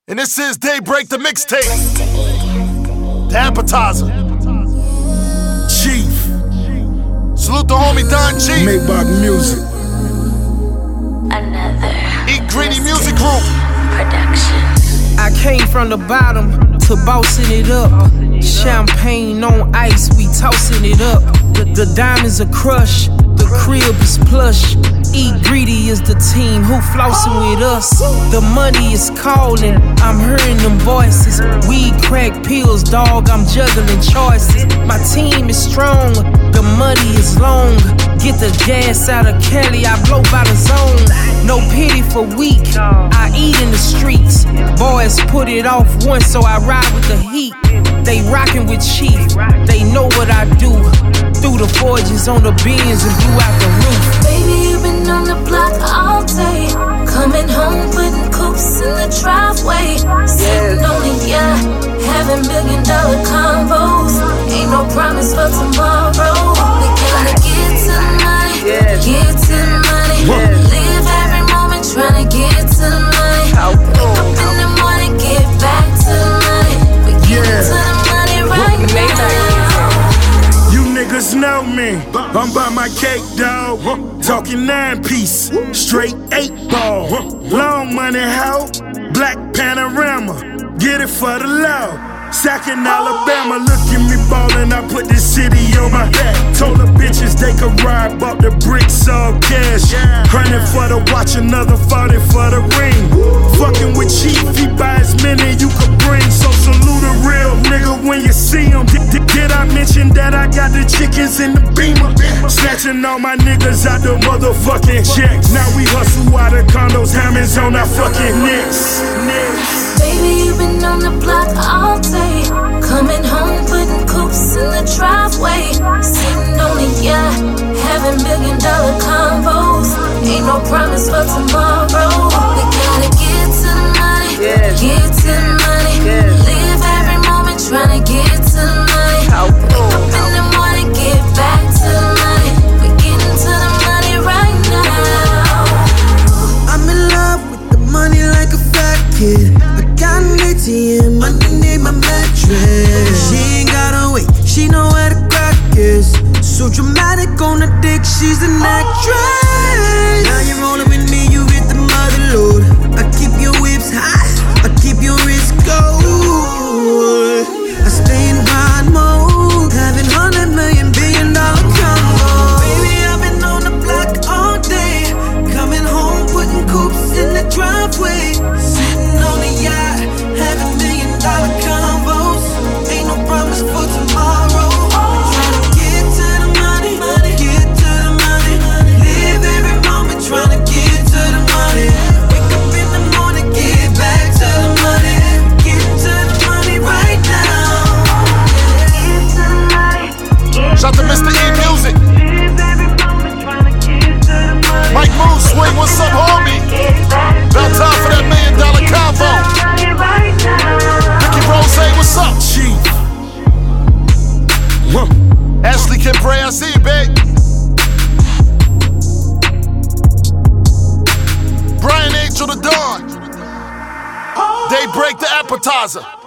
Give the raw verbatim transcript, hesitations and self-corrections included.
And this is Daybreak the Mixtape. The Appetizer. Chief. Salute the homie Don G. Maybach Music. Another Eat Greedy Music Group. production. I came from the bottom to bossing it up. Champagne on ice, we tossing it up. The, the diamonds are crushed, the crib is plush. Eat Greedy is the team who flossing with us. The money is calling, I'm hearing them voices. Weed, crack, pills, dog, I'm juggling choices. My team is strong, the money is long. Get the gas out of Cali, I blow by the zone. No pity for weak, I eat in the streets. Boys put it off once, so I ride with the heat. They rockin' with Chief, they know what I do. Through the forges on the beams and blew out the roof. Baby, you been on the block all day. Coming home, putting coops in the driveway. Sitting on the yacht, having million dollar combos. Ain't no promise for tomorrow. We gotta get to the money, get to the money. Live every moment trying to get to the money. Wake up in the morning, get back to the money. We get to the money right now. You niggas know me, I'm by my cake, dawg. Talking nine piece, straight eight ball. Long money, hoe, black panorama. Get it for the law. Sack in Alabama, look at me ballin', I put this city on my back. Told the bitches they could ride, bought the bricks all cash. Hundred for the watch, another forty for the ring. Fucking with Chief, he buy as many you could bring. So salute a real nigga when you see him. Did, did, did I mention that I got the chickens in the Beamer? Snatching all my niggas out the motherfucking checks. Now we hustle out of condos, hammers on our fucking necks. Baby, you been on the block all day. Coming home, putting coops in the driveway. Sitting on the yacht, having million dollar combos. Ain't no promise for tomorrow. We gotta get to the money, get to the money. Live every moment trying to get to the money. Wake up in the morning, get back to the money. We getting to the money right now. I'm in love with the money like a fat kid. Got an A T M underneath my mattress. She ain't gotta wait, she know where the crack is. So dramatic on the dick, she's an actress. Now you're rolling with me, you hit the mother load. I keep your whips high, I keep your wrist cold. I stay in hard mode, having hundred million billion dollar combo. Baby, I've been on the block all day. Coming home, putting coops in the driveway. Sitting on the yacht, having million dollar combos. Ain't no promise for tomorrow. Trying to get to the money, money, get to the money. Live every moment trying to get to the money. Wake up in the morning, get back to the money. Get to the money right now. Get to the money. Shout to Mister E Music. Live every moment trying to get to the money. Mike Moon Swing, what's up, homie? About time for that million dollar combo. Ricky Rose, what's up? Chief. Ashley Kim Bray, I see you, babe. Brian Angel the Dawn. Daybreak the Appetizer.